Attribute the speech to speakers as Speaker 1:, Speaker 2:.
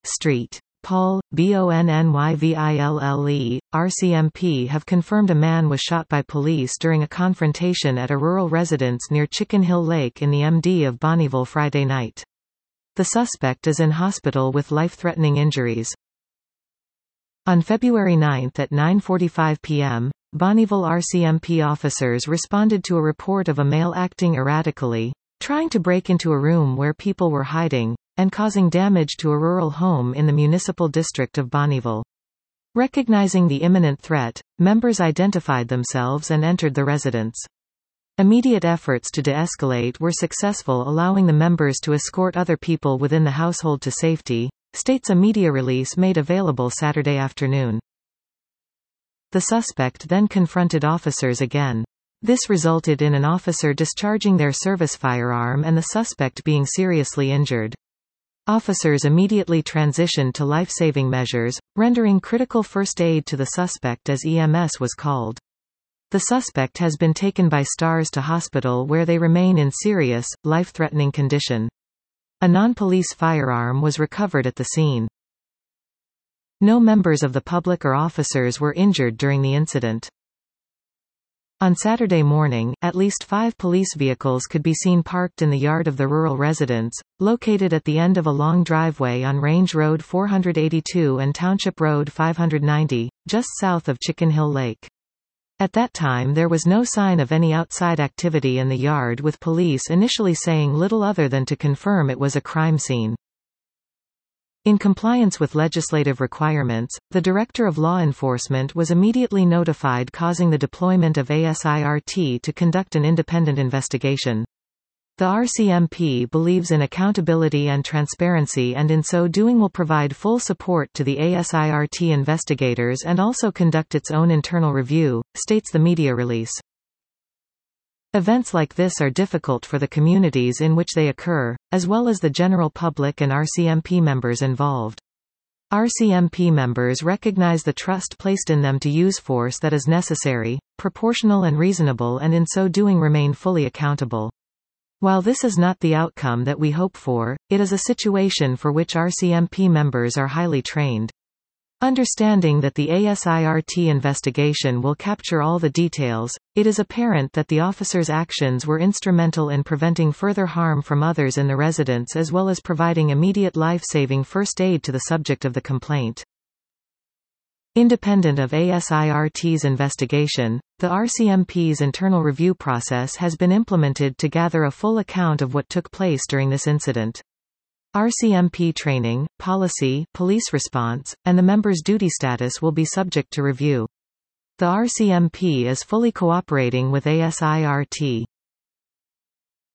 Speaker 1: Street. Paul, Bonnyville, RCMP have confirmed a man was shot by police during a confrontation at a rural residence near Chicken Hill Lake in the MD of Bonnyville Friday night. The suspect is in hospital with life-threatening injuries. On February 9 at 9:45 p.m., Bonnyville RCMP officers responded to a report of a male acting erratically, trying to break into a room where people were hiding, and causing damage to a rural home in the municipal district of Bonnyville. Recognizing the imminent threat, members identified themselves and entered the residence. Immediate efforts to de-escalate were successful, allowing the members to escort other people within the household to safety, states a media release made available Saturday afternoon. The suspect then confronted officers again. This resulted in an officer discharging their service firearm and the suspect being seriously injured. Officers immediately transitioned to life-saving measures, rendering critical first aid to the suspect as EMS was called. The suspect has been taken by STARS to hospital where they remain in serious, life-threatening condition. A non-police firearm was recovered at the scene. No members of the public or officers were injured during the incident. On Saturday morning, at least 5 police vehicles could be seen parked in the yard of the rural residence, located at the end of a long driveway on Range Road 482 and Township Road 590, just south of Chicken Hill Lake. At that time there was no sign of any outside activity in the yard, with police initially saying little other than to confirm it was a crime scene. In compliance with legislative requirements, the Director of Law Enforcement was immediately notified, causing the deployment of ASIRT to conduct an independent investigation. The RCMP believes in accountability and transparency, and in so doing will provide full support to the ASIRT investigators and also conduct its own internal review, states the media release. Events like this are difficult for the communities in which they occur, as well as the general public and RCMP members involved. RCMP members recognize the trust placed in them to use force that is necessary, proportional and reasonable, and in so doing remain fully accountable. While this is not the outcome that we hope for, it is a situation for which RCMP members are highly trained. Understanding that the ASIRT investigation will capture all the details, it is apparent that the officers' actions were instrumental in preventing further harm from others in the residence, as well as providing immediate life-saving first aid to the subject of the complaint. Independent of ASIRT's investigation, the RCMP's internal review process has been implemented to gather a full account of what took place during this incident. RCMP training, policy, police response, and the members' duty status will be subject to review. The RCMP is fully cooperating with ASIRT.